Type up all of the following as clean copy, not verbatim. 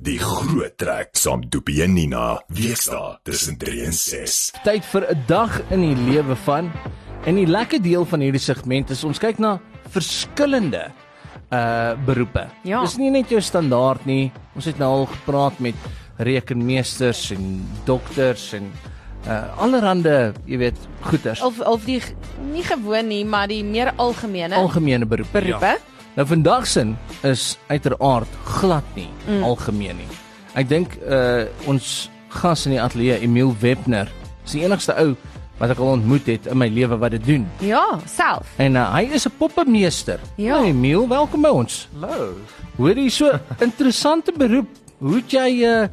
Die groot trek saam Doopie en Nina, weekdae tussen 3 en 6. Tyd vir 'n dag in die lewe van, en die lekker deel van hierdie segment is ons kyk na verskillende beroepe. Ja. Dis nie net jou standaard nie. Ons het nou al gepraat met rekenmeesters en dokters en allerhande, jy weet, goeters. Of die, nie gewoon nie, maar die meer Algemene beroepe. beroepe. Nou vandag sin is uiteraard glad nie algemeen nie. Ek dink ons gas in die ateljee, Emiel Webner, is die enigste ou wat ek al ontmoet het in my lewe wat dit doen. Ja, self. En hy is 'n poppemeester. Ja. Hey Emiel, welkom by ons. Hallo. Hoor jy, so interessante beroep. Hoe het jy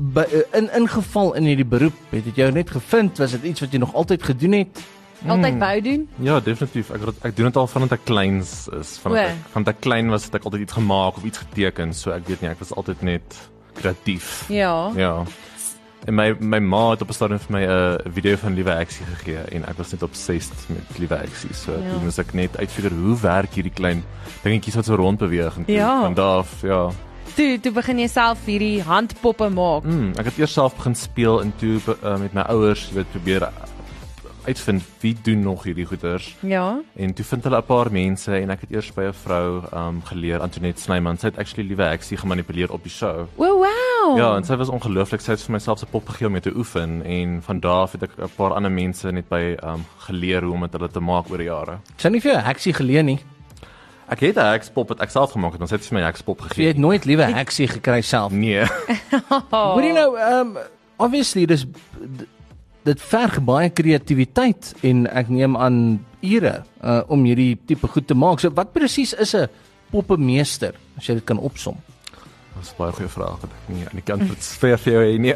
ingeval in hierdie beroep? Het dit jou net gevind? Was dit iets wat jy nog altyd gedoen het? Altyd wou doen. Ja, definitief. Ek doen dit al vandat ek klein is. Vandat ek klein was, het ek altyd iets gemaak of iets geteken. So ek weet nie, ek was altyd net kreatief. Ja. Ja. En my ma het op 'n stadium vir my 'n video van Liewe Aksie gegee en ek was net obsessed met Liewe Aksie. So toe moes ek net uitfigure hoe werk hierdie klein dingetjies wat so rond beweeg en van daar af, ja. Toe begin jy self hierdie handpoppe maak. Ek het eers self begin speel en toe met my ouers, jy weet, probeer uitvind wie doen nog hierdie goeters. Ja. En toe vind hulle 'n paar mense en ek het eers by 'n vrou geleer, Antoinette Snyman. Sy het actually Liewe Aksie gemanipuleer op die show. Oh, wow. Ja, en sy was ongelooflik. Sy het vir myself 'n pop gegee om mee te oefen en van daar af het ek 'n paar ander mense net by geleer hoe om dit hulle te maak oor die jare. Sy het nie vir jou 'n heksie geleen nie. Ek het 'n hekspop wat ek self gemaak het, ons het vir my 'n hekspop Jy gegee. het nooit liewe heksie gekry self. Nee. Hoor jy nou, obviously dit verg baie kreatiwiteit en ek neem aan ure om hierdie tipe goed te maak. So wat presies is 'n poppemeester as jy dit kan opsom? Dat is 'n baie goeie vraag wat ek nie aan die kant vir jou hê nie.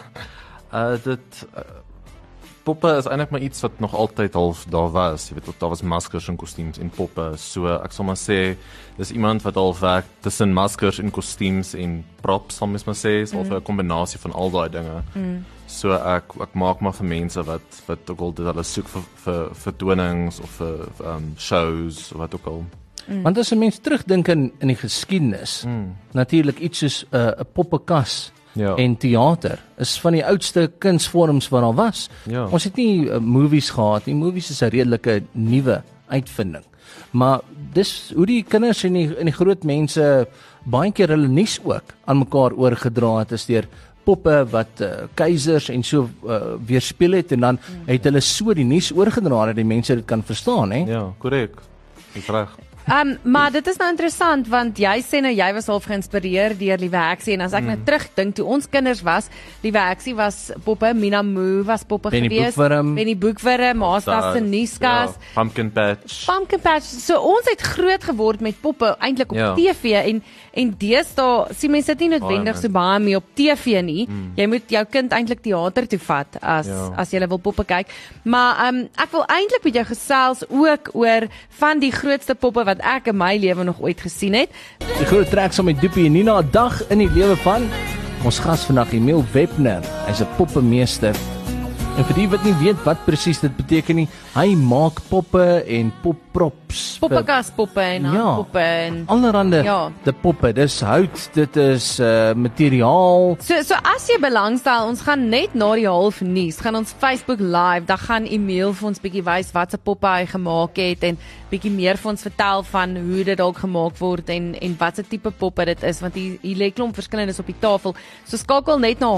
Poppe is eintlik maar iets wat nog altyd half daar was. Jy weet, daar was maskers en kostuums en poppe. So ek sal maar sê, dis iemand wat al werk tussen maskers en kostuums en props, sal mens maar sê, is al 'n kombinasie van al daai dinge. So ek maak maar vir mense wat ook al dit hulle soek vir vertonings of vir shows of wat ook al. Want as 'n mens terugdink in die geskiedenis, natuurlik iets soos 'n poppekas en teater is van die oudste kunsvorms wat daar was. Ja. Ons het nie movies gehad nie. Movies is 'n redelike nuwe uitvinding. Maar dis hoe die kinders en die groot mense baie keer hulle nuus ook aan mekaar oorgedra het, is deur poppe wat keisers en so weerspieël het en dan het hulle so die nuus oorgedra dat die mense dit kan verstaan, hè? Ja, korrek. Ek reg. Maar dit is nou interessant, want jy sê nou jy was half geïnspireer deur Liewe Aksie, en as ek nou terugdink, toe ons kinders was, Liewe Aksie was poppe, Mina Moo was poppe geweest, Benny Boekwurm, Maastas se nuuskas, Ja, Pumpkin Patch. So ons het groot geword met poppe eintlik op TV en deesdae sien mense dit nie noodwendig so baie mee op TV nie. Jy moet jou kind eintlik teater toe vat as jy wil poppe kyk. Maar ek wil eintlik met jou gesels ook oor van die grootste poppe wat ek in my lewe nog ooit gesien het. Die groot trek saam met Doopie en Nina, 'n dag in die lewe van ons gas vandag, Emiel Webner. Hy's 'n poppemeester. En vir die wat nie weet wat presies dit beteken nie, hy maak poppe en popprops. Poppekaspoppe en handpoppe en allerhande de poppe. Dis hout, dit is materiaal. So as jy belangstel, ons gaan net na die halfnuus, gaan ons Facebook live, dan gaan Emiel vir ons bietjie wys wat se poppe hy gemaak het en bietjie meer vir ons vertel van hoe dit dalk gemaak word en wat se tipe poppe dit is, want hier lê klomp verskillendes op die tafel. So skakel net na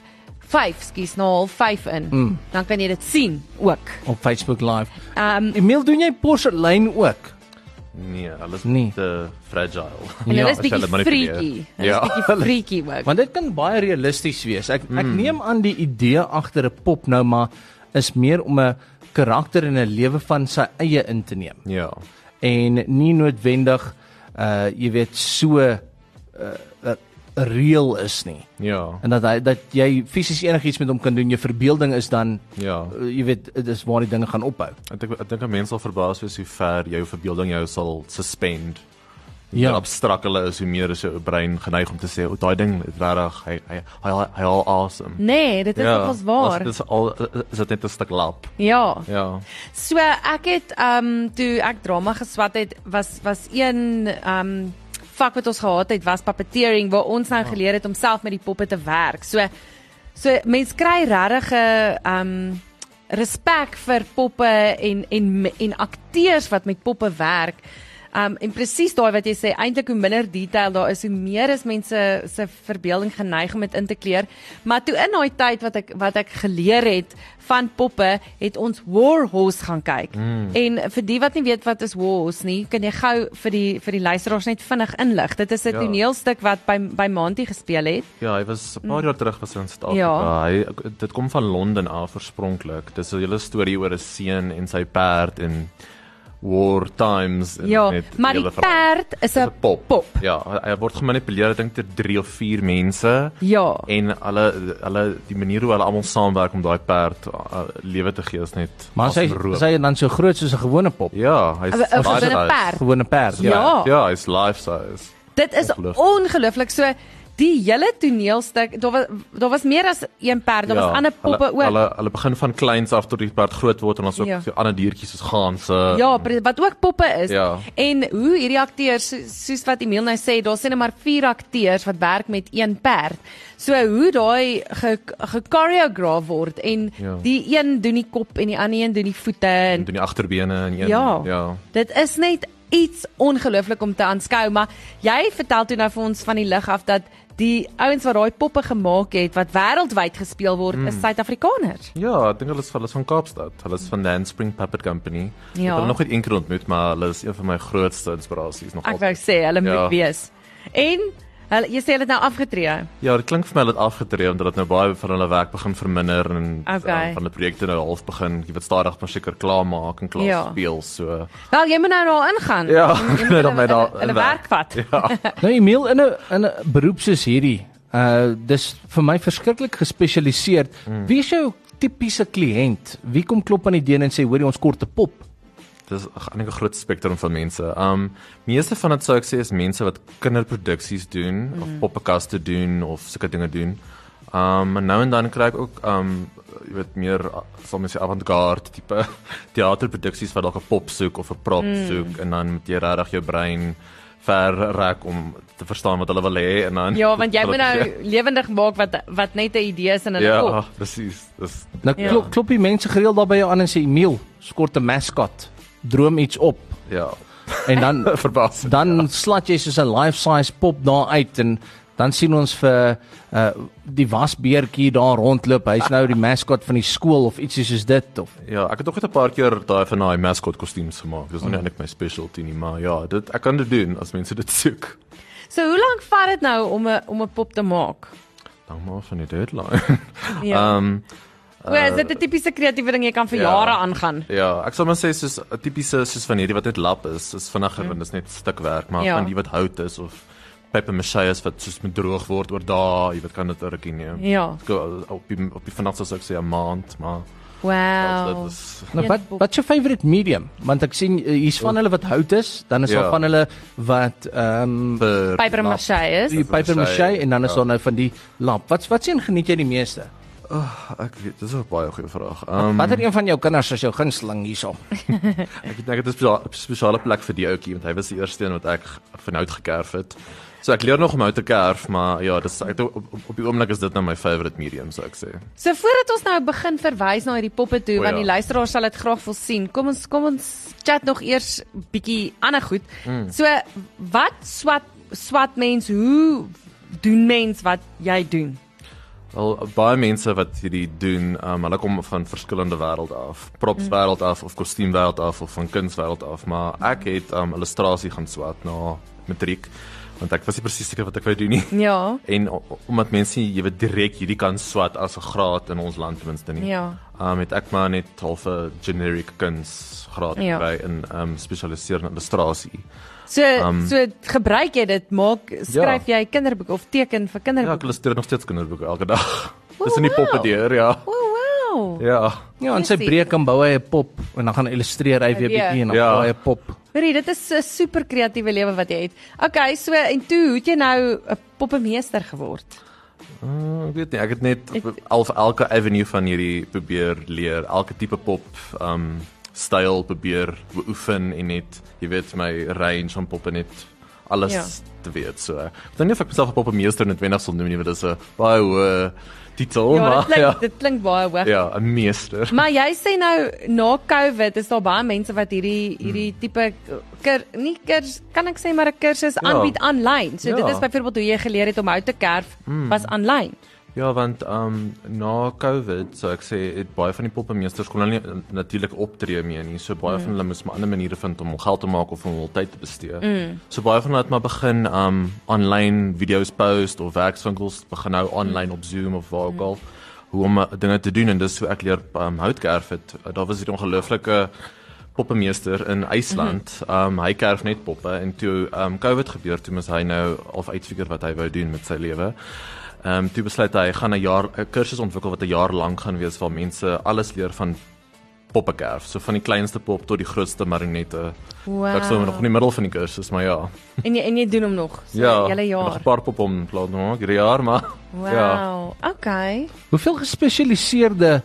4:30 in. Dan kan jy dit sien ook op Facebook live. Emiel, doen jy porselein ook? Nee, alles nie te fragile. En hulle is bietjie freaky. Freaky ook. Want dit kan baie realisties wees. Ek neem aan die idee agter 'n pop nou maar is meer om 'n karakter en 'n lewe van sy eie in te neem. Ja. En nie noodwendig jy weet so reël is nie. Ja. En dat jy fisies enigiets met hom kan doen, jou verbeelding is dan jy weet, dit is waar die dinge gaan ophou. Ek dink 'n mens sal verbaas wees hoe ver jou verbeelding jou sal suspend. Ja. Hoe abstrakt hulle is, hoe meer is jou brein geneig om te sê, daai ding is regtig hy al awesome. Nee, dit is nogals waar. Dit is net 'n stuk lap. Ja. Ja. So ek het toe ek drama geswat het, was een vak wat ons gehad het was puppeteering, waar ons nou geleer het om self met die poppe te werk. So mens kry regtig respek vir poppe en akteurs wat met poppe werk. En presies daai wat jy sê, eintlik hoe minder detail daar is, hoe meer is mense se verbeelding geneig om dit in te kleur. Maar toe in daai tyd wat ek geleer het van poppe, het ons War Horse gaan kyk. En vir die wat nie weet wat is War Horse nie, kan jy gou vir die luisteraars net vinnig inlig. Dit is 'n toneelstuk wat by Monty gespeel het. Ja, hy was 'n paar jaar terug was in Suid-Afrika. Dit kom van Londen af oorspronklik. Dis 'n hele storie oor 'n seun en sy perd en war times. Maar die perd is 'n pop. Ja, hy word gemanipuleer, ek dink ter 3 of 4 mense. Ja. En hulle die manier hoe hulle almal saamwerk om daai perd lewe te gee is net. Maar sy dan so groot soos 'n gewone pop. Ja, hy's 'n gewone perd. Ja, hy's life size. Dit is ongelooflik. So die hele toneelstuk, daar was meer as een perd, daar was ander poppe ook. Hulle begin van kleins af tot die perd groot word en dan ook so ander diertjies soos ganse. Ja, wat ook poppe is. En hoe hierdie akteurs, soos wat Emil nou sê, daar sien maar 4 akteurs wat werk met een perd. So hoe daai gechoreograaf word en die een doen die kop en die ander een doen die voete en doen die agterbene en een. Dit is net iets ongelooflik om te aanskou, maar jy vertel toe nou vir ons van die lig af dat die ouens wat daai poppe gemaak het wat wêreldwyd gespeel word is Suid-Afrikaners. Ja, ek dink hulle is van Kaapstad. Hulle is van Dan Spring Puppet Company. Ek het hulle nog net een keer ontmoet, maar hulle is een van my grootste inspirasies nog altyd. Ek wou sê hulle moet wees. En jy sê hulle het nou afgetree. Ja, dit klink vir my hulle het afgetree omdat dit nou baie van hulle werk begin verminder en van hulle projekte nou half begin, jy weet stadig maar seker klaar maak en klaar speel so. Wel, jy moet nou daar ingaan. Ja, hulle werk vat. Ja. Nou Emil, in 'n beroep soos hierdie, dis vir my verskriklik gespesialiseer. Wie is jou tipiese kliënt? Wie kom klop aan die deur en sê hoor jy ons kort 'n pop? Dis 'n groot spektrum van mense. Meeste van dit sou ek sê is mense wat kinderproduksies doen of poppekaste doen of sulke dinge doen. Maar nou en dan kry ek ook jy weet meer sal mens sê avant-garde tipe teaterproduksies wat dalk 'n pop soek of 'n prop soek en dan moet jy regtig jou brein verrek om te verstaan wat hulle wil hê en dan want jy moet nou lewendig maak wat net 'n idee is in hulle kop. Ja, presies. Nou klop die mense gereeld daar by jou aan en sê Emil, skort 'n mascot. Droom iets op. Ja. En dan dan slat jy soos 'n life-size pop daar uit en dan sien ons vir die wasbeertjie daar rondloop. Hy's nou die mascot van die skool of ietsie soos dit of. Ja, ek het nog net 'n paar keer daai van daai mascot kostuums gemaak. Dis nog nie eintlik my specialty nie, maar ja, ek kan dit doen as mense dit soek. So hoe lank vat dit nou om 'n pop te maak? Dan maar van die deadline. Is dit 'n tipiese kreatiewe ding jy kan vir jare aangaan? Ja, ek sal maar sê soos 'n tipiese soos van hierdie wat net lap is vinniger want dit is net stukwerk, maar van die wat hout is of paper mache is wat soos met droog word oor dae, jy weet kan dit 'n rukkie neem. Ja. Op die vanaand sou ek sê 'n maand, maar Wow. Nou, wat is jou favorite medium? Want ek sien hier's van hulle wat hout is, dan is daar van hulle wat paper mache is. Die paper mache en dan is daar nou van die lap. Wat sien geniet jy die meeste? Ek weet, dis 'n baie goeie vraag. Watter een van jou kinders is jou gunsteling hierso? Ek dink dit is 'n spesiale plek vir die ouetjie want hy was die eerste een wat ek van hout gekerf het. So ek leer nog om hout te kerf, maar ja, dis op die oomblik is dit nou my favorite medium, sou ek sê. So voordat ons nou begin verwys na hierdie poppe toe, want die luisteraars sal dit graag wil sien. Kom ons chat nog eers bietjie ander goed. So wat swat mens, hoe doen mens wat jy doen? Wel, baie mense wat hierdie doen, hulle kom van verskillende wêrelde af. Propswêreld af of kostuumwêreld af of van kunswêreld af, maar ek het illustrasie gaan swat na matriek. Want ek was nie presies seker wat ek wou doen nie. Ja. En omdat mense jy weet direk hierdie kan swat as 'n graad in ons land ten minste nie. Ja. Het ek maar net half 'n generic kunsgraad gekry in spesialiseer in illustrasie. So gebruik jy dit, skryf jy kinderboeke of teken vir kinderboeke? Ja, ek illustreer nog steeds kinderboeke elke dag. Dis in die poppe deur, ja. Wow. Ja. Ja, en sy breek en bou hy 'n pop en dan gaan illustreer hy weer bietjie en dan bou hy 'n pop. Hoorie, dit is 'n super kreatiewe lewe wat jy het. Okay, so en toe het jy nou 'n poppemeester geword. Ek weet nie, ek het net elke avenue van hierdie probeer leer, elke tipe pop styl probeer beoefen en net, jy weet, my range van poppe net alles te weet. So ek dink nie of ek myself 'n poppemeester noodwendig sal noem nie, want dit is 'n baie hoë titel, maar dit klink baie hoog. Ja, 'n meester. Maar jy sê nou na COVID is daar baie mense wat hierdie tipe kan ek sê maar 'n kursus aanbied aanlyn. So dit is byvoorbeeld hoe jy geleer het om hout te kerf was aanlyn. Ja, want na COVID, so ek sê, het baie van die poppemeesters kon hulle nie natuurlik optree meer nie. So baie van hulle moes maar ander maniere vind om geld te maak of om hul tyd te bestee. So baie van hulle het maar begin online video's post of werkswinkels begin nou online op Zoom of waar ook al hoe om dinge te doen en dis hoe ek leer houtkerf het. Daar was hier 'n ongelooflike poppemeester in IJsland. Hy kerf net poppe en toe COVID gebeur, toe moes hy nou of uitfigure wat hy wou doen met sy lewe. Toe besluit hy gaan 'n kursus ontwikkel wat 'n jaar lank gaan wees waar mense alles leer van poppekerf, so van die kleinste pop tot die grootste marionette. Wow. Ek sou nog in die middel van die kursus, maar ja. En jy doen hom nog, so hele jaar. Nog 'n paar pop om plaas nog, hierdie jaar, maar wow. Ja. Okay. Hoeveel gespesialiseerde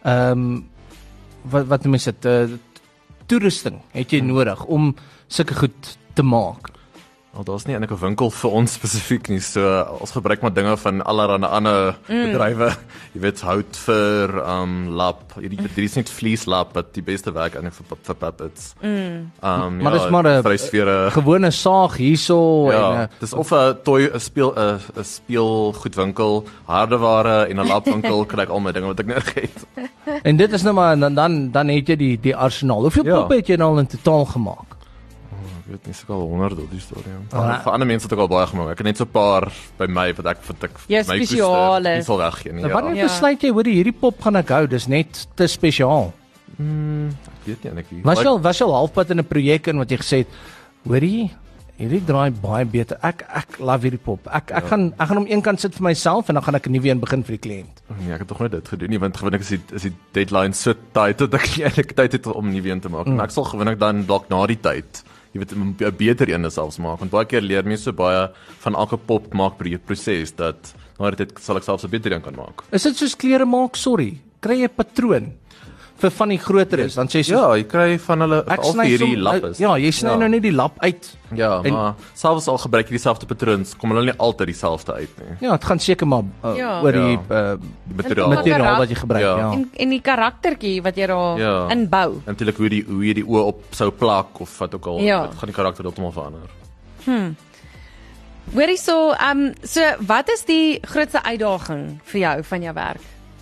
wat mense toerusting het jy nodig om sulke goed te maak? Daar's nie eintlik 'n winkel vir ons spesifiek nie, so ons gebruik maar dinge van allerlei ander bedrywe. Jy weet hout vir lap, hierdie is net vleeslap wat die beste werk eintlik vir puppets. Maar dis maar 'n gewone saag hierso en dis of 'n speelgoedwinkel, hardeware en 'n lapwinkel kry ek al my dinge wat ek nodig het. En dit is nou maar dan het jy die arsenaal. Hoeveel poppe het jy nou al in totaal gemaak? Ek weet nie, seker al 100 op die storie. Vir ander mense het ek al baie gemaak. Ek het net so 'n paar by my wat ek my spesiale. Dis sal weggee nie. Wanneer besluit jy hierdie pop gaan ek hou? Dis net te spesiaal. Ek weet nie eintlik. Was jy al halfpad in 'n projek in wat jy gesê het, hoorie, hierdie draai baie beter. Ek love hierdie pop. Ek gaan hom eenkant sit vir myself en dan gaan ek 'n nuwe een begin vir die kliënt. Nee, ek het tog nooit dit gedoen nie, want gewoonlik is die deadline so tight dat ek nie eintlik tyd het om 'n nuwe een te maak. En ek sal gewoonlik dan dalk na die tyd jy weet 'n beter een selfs maak, want baie keer leer mense so baie van elke pop maak proses dat na die tyd sal ek selfs 'n beter een kan maak. Is dit soos klere maak, sorry? Kry jy 'n patroon vir van die groter is, dan sê jy ja, jy kry van hulle al hierdie lappe. Ja, jy sny nou net die lap uit. Ja, maar selfs al gebruik jy dieselfde patroons, kom hulle nie altyd dieselfde uit nie. Ja, dit gaan seker maar oor die materiaal wat jy gebruik, ja. En die karaktertjie wat jy daar inbou. Natuurlik hoe jy die oë op sou plak of wat ook al, dit gaan die karakter heeltemal verander. Hoorie so wat is die grootste uitdaging vir jou van jou werk?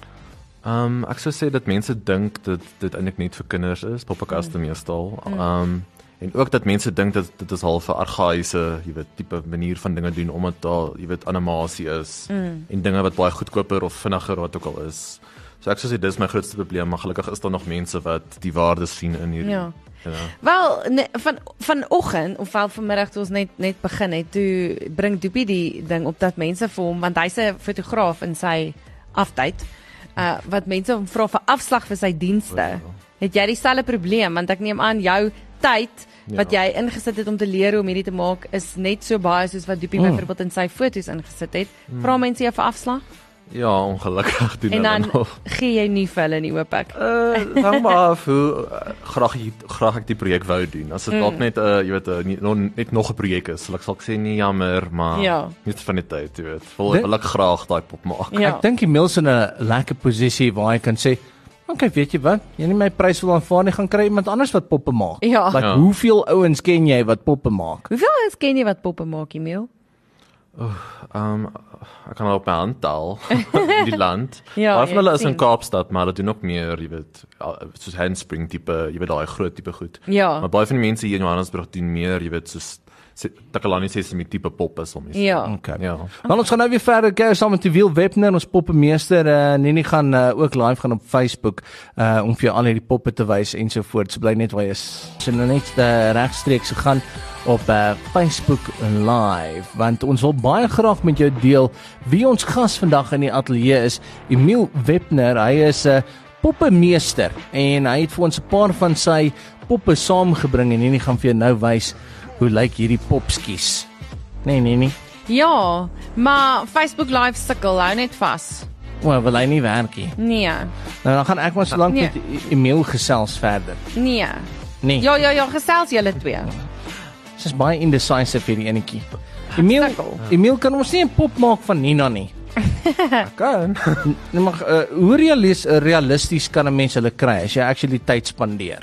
Ek sou sê dat mense dink dat dit eintlik net vir kinders is, poppenkaste meestal. En ook dat mense dink dat dit is half 'n argaïese, jy weet, tipe manier van dinge doen omdat daar, jy weet, animasie is en dinge wat baie goedkoper of vinniger wat ook al is. So ek sou sê dis my grootste probleem, maar gelukkig is daar nog mense wat die waarde sien in hierdie. Ja. Wel, vanoggend of wel vanmiddag toe ons net begin het, toe bring Doopie die ding op dat mense vir hom, want hy's 'n fotograaf in sy aftyd. Wat mense hom vra vir afslag vir sy dienste. Het jy dieselfde probleem? Want ek neem aan jou tyd wat jy ingesit het om te leer hoe om hierdie te maak is net so baie soos wat Doopie byvoorbeeld in sy foto's ingesit het. Vra mense jou vir afslag? Ja, ongelukkig doen hulle nog. En dan gee jy nie vir hulle nie, hoop ek. Hang maar af hoe graag ek die projek wou doen. As dit dalk net jy weet net nog 'n projek is, sal ek sê nie jammer, maar net van die tyd, jy weet. Wil ek graag daai pop maak. Ek dink die Mills in 'n lekker posisie waar hy kan sê, "Oké, weet jy wat? Jy nie my prys wil aanvaar nie, gaan kry iemand anders wat poppe maak." Hoeveel ouens ken jy wat poppe maak? Hoeveel ouens ken jy wat poppe maak, Emil? Ek kan op my hand tel in die land. Baie van hulle is in Kaapstad, maar hulle doen ook meer, jy weet, soos handspring tipe, jy weet daai groot tipe goed. Maar baie van die mense hier in Johannesburg doen meer, jy weet, soos Takalani Sesame tipe poppe soms. Okay. Maar ons gaan nou weer verder kyk saam met die Wiel Webner, ons poppemeester. Nini gaan ook live gaan op Facebook om vir jou al hierdie poppe te wys en so voort. So bly net waar jy is. So nou net regstreeks gaan op Facebook live, want ons wil baie graag met jou deel wie ons gas vandag in die ateljee is. Emil Webner, hy is 'n poppemeester en hy het vir ons 'n paar van sy poppe saamgebring en Nini gaan vir jou nou wys hoe lyk hierdie popskies. Nee, Nini. Ja, maar Facebook live sukkel, hou net vas. Wil hy nie werk nie? Nee. Nou dan gaan ek maar so lank met Emil gesels verder. Nee. Ja, gesels julle twee. Sy's baie indecisive hierdie enetjie. Emil kan ons nie 'n pop maak van Nina nie. Kan. Nee, maar hoe realisties kan 'n mens hulle kry as jy actually tyd spandeer?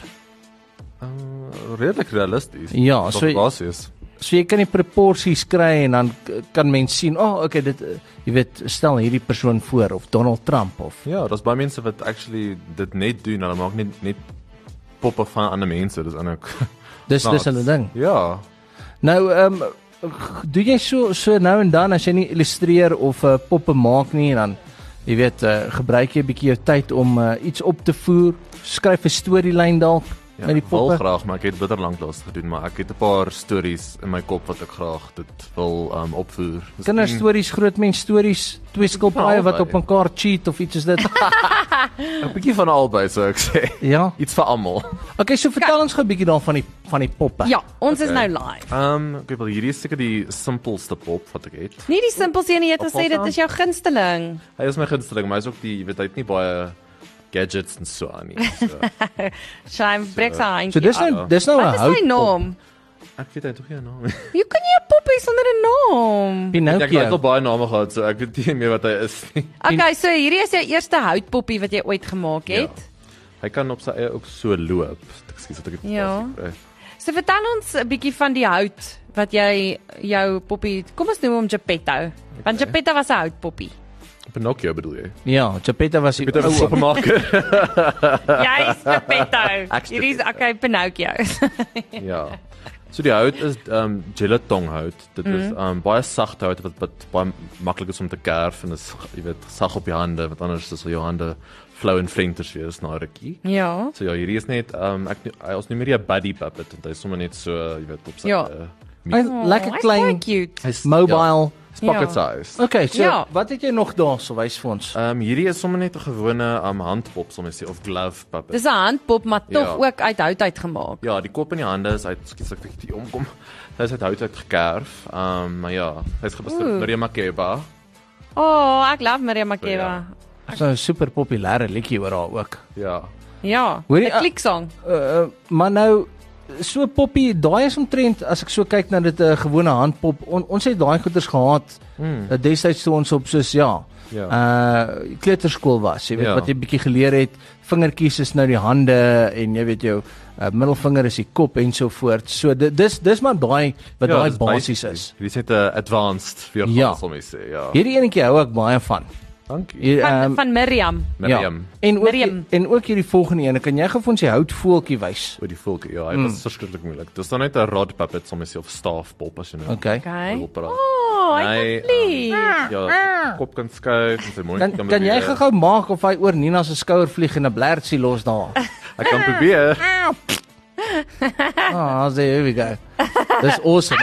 Redelik realisties. Ja, so jy kan die proporsies kry en dan kan mens sien, okay, dit jy weet, stel hierdie persoon voor of Donald Trump of. Ja, daar's baie mense wat actually dit net doen, hulle maak net poppe van ander mense, dis eintlik. Dis hulle ding. Ja. Nou, doen jy so nou en dan as jy nie illustreer of poppe maak nie, dan jy weet, gebruik jy 'n bietjie jou tyd om iets op te voer, skryf 'n storielyn dalk met die poppe. Ek wil graag, maar ek het bitter lank laas gedoen, maar ek het 'n paar stories in my kop wat ek graag dit wil opvoer. Kinderstories, grootmens stories, twee skilpaaie wat op mekaar cheat of iets is dit. 'n bietjie van albei sou ek sê. Ja. Iets vir almal. Okay, so vertel ons gou 'n bietjie dan van die poppe. Ja, ons is nou live. Ek wil hierdie is seker die simpelste pop wat ek het. Nie die simpelste een, jy het gesê dit is jou gunsteling. Hy is my gunsteling, maar hy is ook die, jy weet, hy het nie baie gadgets en so aan nie. So. Shame breek sy handjie. So dis nou 'n Wat is sy naam? Ek weet eintlik nie 'n naam. Jy kan nie 'n pop hê sonder 'n naam. Ek het al Pinocchio. baie name gehad, so ek weet nie meer wat hy is nie. Okay, so hierdie is jou eerste houtpoppie wat jy ooit gemaak het. Hy kan op sy eie ook so loop. Ekskuus dat ek dit Ja. kry. So vertel ons 'n bietjie van die hout wat jy jou poppie, kom ons noem hom Geppetto. Want Geppetto was 'n houtpoppie. Pinocchio bedoel jy? Ja, Geppetto was die Dit is 'n poppenmaker. Jy is Geppetto. Hierdie is okay Pinocchio. Ja. So die hout is gelatong hout. Dit is baie sagte hout wat baie maklik is om te kerf en is jy weet sag op jou hande, want anders is jou hande flou en flenters wees na 'n rukkie. Ja. So ja, hierdie is net ons noem hierdie 'n buddy puppet want hy is sommer net so jy weet op sy lekker klein, cute. hy's mobile. pocket size. Okay, so Ja. wat het jy nog daar so wys vir ons? Hierdie is sommer net 'n gewone handpop, sal mens sê, of glove puppet. Dis 'n handpop, maar tog Ja. ook uit hout uitgemaak. Ja, die kop en die hande is uit, skiet ek bietjie omkom. Hy is uit hout uit gekerf. Maar ja, hy's gebaseer op Maria Makeba. Oh, ek love Maria Makeba. So 'n super populêre liedjie oor haar ook. Ja. Ja, Hoorie, 'n kliksong. Maar nou so poppie, daai is omtrent as ek so kyk na dit 'n gewone handpop. Ons het daai goeders gehad destyds toe ons op soos kleuterskool was. Jy weet wat jy bietjie geleer het, vingertjies is nou die hande en jy weet jou middelvinger is die kop en so voort. So dis maar daai wat daai basies is. Hierdie is net 'n advanced weergawe sal mens sê, ja. Hierdie enetjie hou ek baie van. Dankie. Van Miriam. Miriam. En ook hierdie volgende ene, kan jy gou vir ons die houtvoeltjie wys? Oor die voeltjie, ja, hy was verskriklik moeilik. Dis dan net 'n rod puppet, sal mens sê, of staafpop as jy nou. Okay. Oh, ek lief. Ja, kop kan skuif en sy mond kan Kan jy gou maak of hy oor Nina se skouer vlieg en 'n blertjie los daar? Ek kan probeer. There we go. Dis awesome.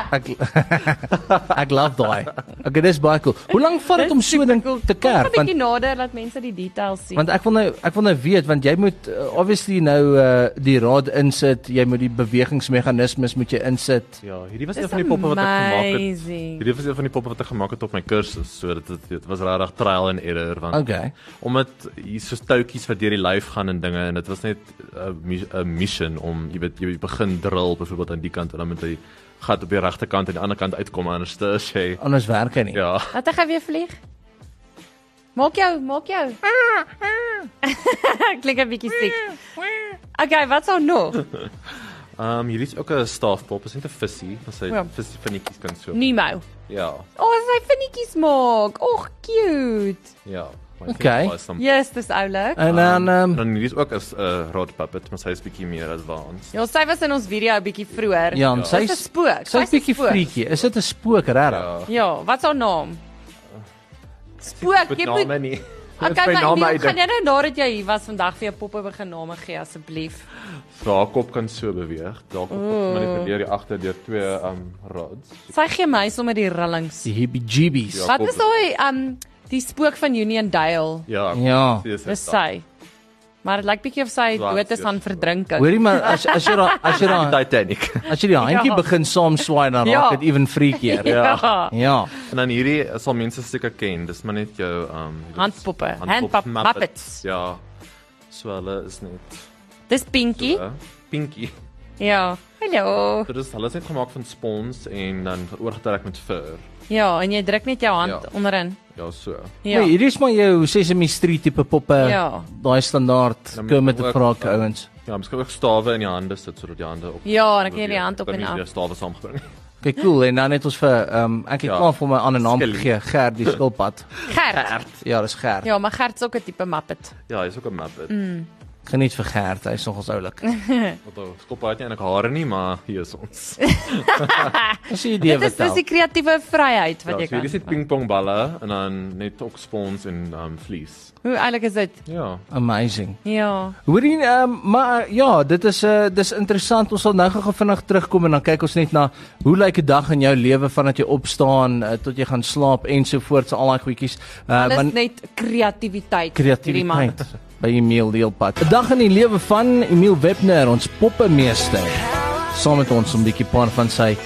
Ek love daai. Okay, dis baie cool. Hoe lank vat dit om so 'n ding te kerf? 'n bietjie nader laat mense die details sien. Want ek wil nou weet, want jy moet obviously nou die rad insit, jy moet die bewegingsmeganismes moet jy insit. Ja, hierdie was een van die poppe wat ek gemaak het. Amazing. Hierdie was een van die poppe wat ek gemaak het op my kursus, so dit was regtig trial and error want Okay. omdat hier so touwtjies wat deur die lyf gaan en dinge en dit was net 'n mission om jy begin drill byvoorbeeld aan die kant en dan moet hy gat op die regte kant en die ander kant uitkom anders as jy. Anders werk hy nie. Ja. Laat ek gou weer vlieg. Maak jou. Klink 'n bietjie siek. Okay, wat's daar nog? Hierdie is ook 'n staafpop, is net 'n visie, as hy visie vinnetjies kan so. Nemo. Ja. Sy vinnetjies maak. Och, cute. Ja. Okay. Yes, dis oulik. En dan dan hierdie is ook 'n rod puppet, maar sy is bietjie meer advanced. Ja, sy was in ons video 'n bietjie vroeër. ja, Sy's 'n spook. Sy's 'n bietjie freaky. Is dit 'n spook regtig? Ja, wat's haar naam? Spook, jy moet nie. Okay, maar kan jy nou nadat jy hier was vandag vir jou poppe begin name gee asseblief? So haar kop kan so beweeg. Dalk manipuleer jy agter deur twee rods. Sy gee my sommer die rillings. Die heebie-jeebies. Ja. Wat is daai die spook van Union Dale? Ja. Dis sy. Maar dit lyk bietjie of sy dood is van verdrinking. Hoorie maar as jy Titanic. as jy die handjie begin saam swaai dan raak dit even freakier. Ja. Ja. En dan hierdie sal mense seker ken. Dis maar net jou Handpoppe, handpuppets. Ja. So hulle is net Dis Pinky. Pinky. Ja. Hallo. Dit is hulle is net gemaak van spons en dan oorgetrek met fur. Ja, en jy druk net jou hand onderin. Ja, so. Ja. Nee, hierdie is maar jou Sesame Street tipe poppe. Ja. Daai standaard Kermit die Frog ouens. Ja, miskien ook stawe in die hande sit sodat die hande op. Ja, dan kan jy die hand op en af. Die stawe saamgebring. Kyk cool en dan het ons vir ek het klaar vir my ander naam Skelly. gegee, Gert die skilpad. Gert. Ja, dis Gert. Ja, maar Gert is ook 'n tipe Muppet. Ja, hy's ook 'n Muppet. Geniet vir Gert, hy's nogals oulik. Want skop het nie eintlik hare nie, maar hier is ons. Dis die idee Dit is wat dis die kreatiewe vryheid wat Ja, jy so hier is kan. net pingpongballe en dan net ook spons en vlies. Hoe eilik is dit? Ja. amazing. Ja. Hoorie, maar ja, dit is dis interessant. Ons sal nou gou vinnig terugkom en dan kyk ons net na hoe lyk 'n dag in jou lewe vandat jy opstaan tot jy gaan slaap ensovoorts, al daai goedjies. Alles net kreatiwiteit. hierdie man. Kreatiwiteit by Emil Deelpad. 'n Dag in die lewe van Emil Webner, ons poppemeester. Saam met ons 'n bietjie paar van sy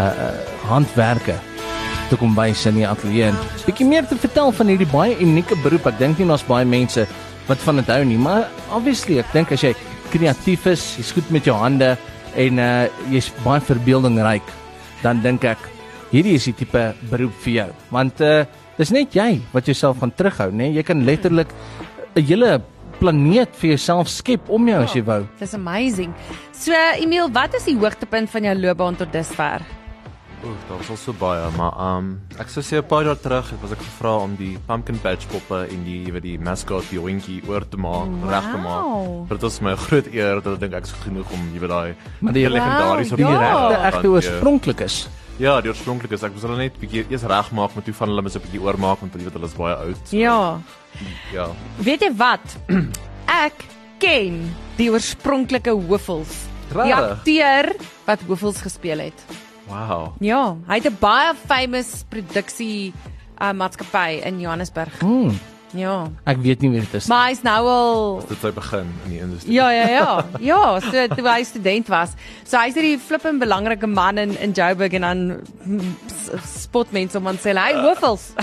handwerke te kom wys in die ateljee en bietjie meer te vertel van hierdie baie unieke beroep. Ek dink nie daar's baie mense wat van dit hou nie, maar obviously ek dink as jy kreatief is, jy's goed met jou hande en jy's baie verbeeldingryk, dan dink ek hierdie is die tipe beroep vir jou. Want dis net jy wat jouself gaan terughou, né? Jy kan letterlik 'n hele planeet vir jouself skep om jou as jy wou. Dis amazing. So Emil, wat is die hoogtepunt van jou loopbaan tot dusver? Daar was al so baie, maar ek sou sê 'n paar jaar terug was ek gevra om die pumpkin patch poppe en die mascot die Winky oor te maak, reg te maak. Dit was my 'n groot eer dat ek dink ek is genoeg om daai Maar die legendariese die regte van egte oorspronklik is. Ja, die oorspronklik is. Ek moes hulle net bietjie eers regmaak, maar toe van hulle mis 'n bietjie oormaak want hulle is baie oud. Ja. Ja. Weet jy wat? Ek ken die oorspronklike Hoofels. Die Regtig? akteur wat Hoofels gespeel het. Wow. Ja, hy het 'n baie famous produksie maatskappy in Johannesburg. Ja. Ek weet nie wie dit is. Maar hy's nou al Dit sy begin in die industrie. Ja, so toe hy student was. So hy's hierdie flippend belangrike man in Joburg en dan spot mense om aan sê, "Hey, Hoofels."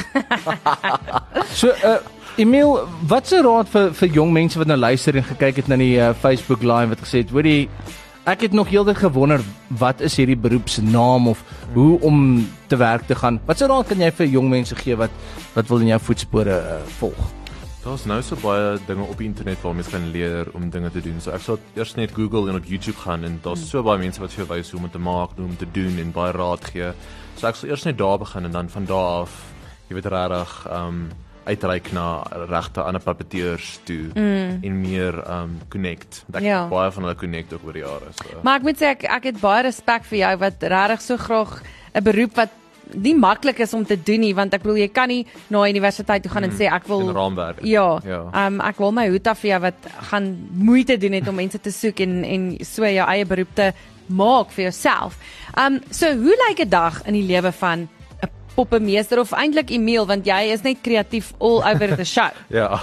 So Emil, wat se raad vir jong mense wat nou luister en gekyk het na die Facebook live wat gesê het, hoorie, ek het nog heeltyd gewonder wat is hierdie beroepsnaam of hoe om te werk te gaan. Wat se raad kan jy vir jong mense gee wat wil in jou voetspore volg? Daar's nou so baie dinge op die internet waar mense kan leer om dinge te doen. So ek sal eers net Google en op YouTube gaan en daar's so baie mense wat vir jou wys hoe om dit te maak, hoe om te doen en baie raad gee. So ek sal eers net daar begin en dan van daar af, jy weet regtig uitreik na regte ander puppeteers toe en meer connect. Ek baie van hulle connect ook oor die jare. So. Maar ek moet sê ek het baie respek vir jou wat regtig so graag 'n beroep wat nie maklik is om te doen nie, want ek bedoel jy kan nie na universiteit toe gaan en sê ek wil 'n raamwerk. Ja. Ek wil my hoed af vir jou wat gaan moeite doen het om mense te soek en so jou eie beroep te maak vir jouself. So hoe lyk 'n dag in die lewe van 'n poppemeester of eintlik Emil, want jy is net kreatief all over the show. Ja.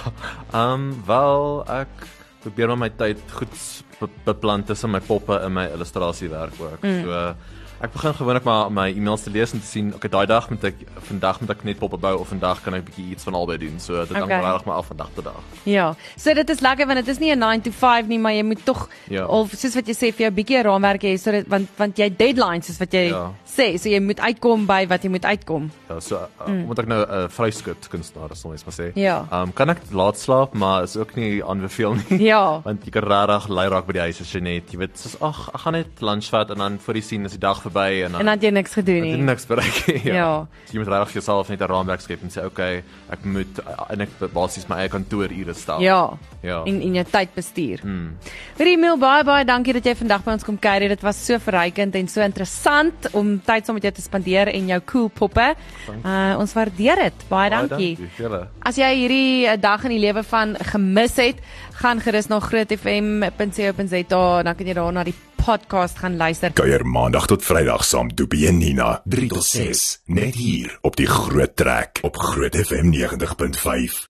Wel ek probeer maar my tyd goed beplan tussen my poppe en my illustrasiewerk ook. So ek begin gewoonlik maar my e-mails te lees en te sien, okay, vandag moet ek net poppe bou of vandag kan ek 'n bietjie iets van albei doen. So dit hang regtig maar af van dag tot dag. Ja. So dit is lekker want dit is nie 'n 9 to 5 nie, maar jy moet tog of soos wat jy sê vir jou bietjie 'n raamwerk hê sodat want jy deadlines is wat jy sê, so jy moet uitkom by wat jy moet uitkom. Ja, so moet ek nou 'n vryskut kunstenaar sal mens maar sê. Ja. Kan ek laat slaap, maar is ook nie aanbeveel nie. Ja. Want jy kan regtig lui raak by die huis as jy net, jy weet, soos ek gaan net lunch vat en dan voor die sien is die dag verby en dan het jy niks gedoen nie. Ek het niks bereik. Ja. So jy moet regtig vir jouself net 'n raamwerk skep en sê okay, ek moet eintlik basies my eie kantoorure stel. Ja. En jou tyd bestuur. Emil, baie dankie dat jy vandag by ons kom kuier. Dit was so verrykend en so interessant om tyd saam met jou te spandeer en jou cool poppe. Ons waardeer dit. Baie dankie. As jy hierdie dag in die lewe van gemis het, gaan gerus na grootfm.co.za, dan kan jy daar na die podcast gaan luister. Kuier maandag tot Vrydag saam Doopie en Nina 3 tot 6 net hier op die Groot Trek op Groot FM 90.5.